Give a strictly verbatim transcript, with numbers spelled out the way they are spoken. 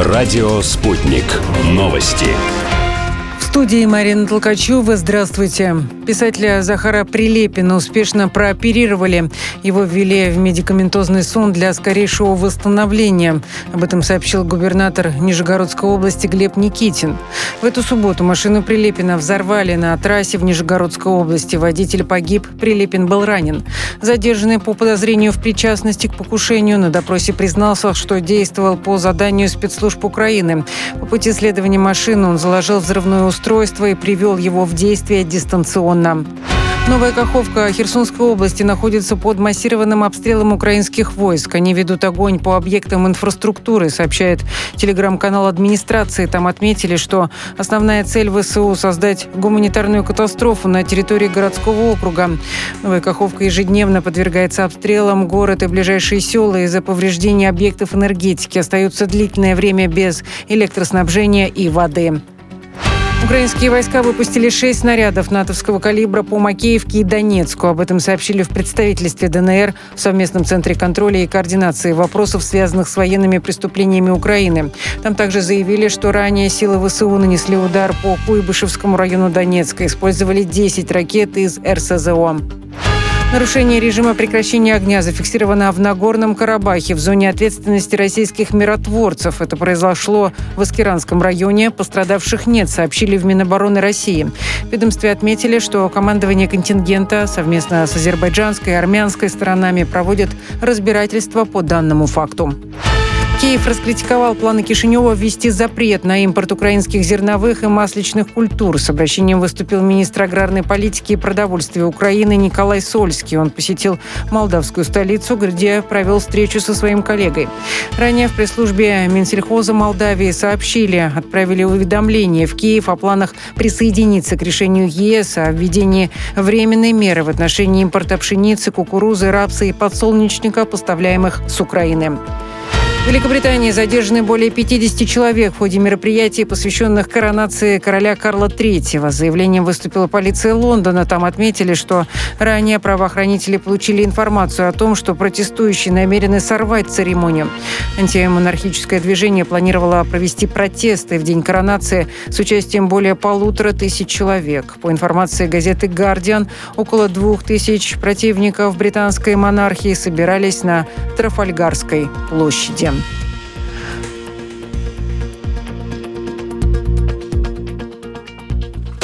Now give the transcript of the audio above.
Радио «Спутник». Новости. В студии Марина Толкачева. Здравствуйте. Писателя Захара Прилепина успешно прооперировали. Его ввели в медикаментозный сон для скорейшего восстановления. Об этом сообщил губернатор Нижегородской области Глеб Никитин. В эту субботу машину Прилепина взорвали на трассе в Нижегородской области. Водитель погиб, Прилепин был ранен. Задержанный по подозрению в причастности к покушению на допросе признался, что действовал по заданию спецслужб Украины. По пути следования машины он заложил взрывное устройство и привел его в действие дистанционно. Новая Каховка Херсонской области находится под массированным обстрелом украинских войск. Они ведут огонь по объектам инфраструктуры, сообщает телеграм-канал администрации. Там отметили, что основная цель ВСУ – создать гуманитарную катастрофу на территории городского округа. Новая Каховка ежедневно подвергается обстрелам. Город и ближайшие села из-за повреждений объектов энергетики остаются длительное время без электроснабжения и воды. Украинские войска выпустили шесть снарядов натовского калибра по Макеевке и Донецку. Об этом сообщили в представительстве ДНР в совместном центре контроля и координации вопросов, связанных с военными преступлениями Украины. Там также заявили, что ранее силы ВСУ нанесли удар по Куйбышевскому району Донецка. Использовали десять ракет из эр эс зэ о. Нарушение режима прекращения огня зафиксировано в Нагорном Карабахе в зоне ответственности российских миротворцев. Это произошло в Аскеранском районе. Пострадавших нет, сообщили в Минобороны России. В ведомстве отметили, что командование контингента совместно с азербайджанской и армянской сторонами проводит разбирательство по данному факту. Киев раскритиковал планы Кишинева ввести запрет на импорт украинских зерновых и масличных культур. С обращением выступил министр аграрной политики и продовольствия Украины Николай Сольский. Он посетил молдавскую столицу, где провел встречу со своим коллегой. Ранее в пресс-службе Минсельхоза Молдавии сообщили, отправили уведомление в Киев о планах присоединиться к решению ЕС о введении временной меры в отношении импорта пшеницы, кукурузы, рапса и подсолнечника, поставляемых с Украины. В Великобритании задержаны более пятьдесят человек в ходе мероприятий, посвященных коронации короля Карла третьего. С заявлением выступила полиция Лондона. Там отметили, что ранее правоохранители получили информацию о том, что протестующие намерены сорвать церемонию. Антимонархическое движение планировало провести протесты в день коронации с участием более полутора тысяч человек. По информации газеты «Гардиан», около двух тысяч противников британской монархии собирались на Трафальгарской площади.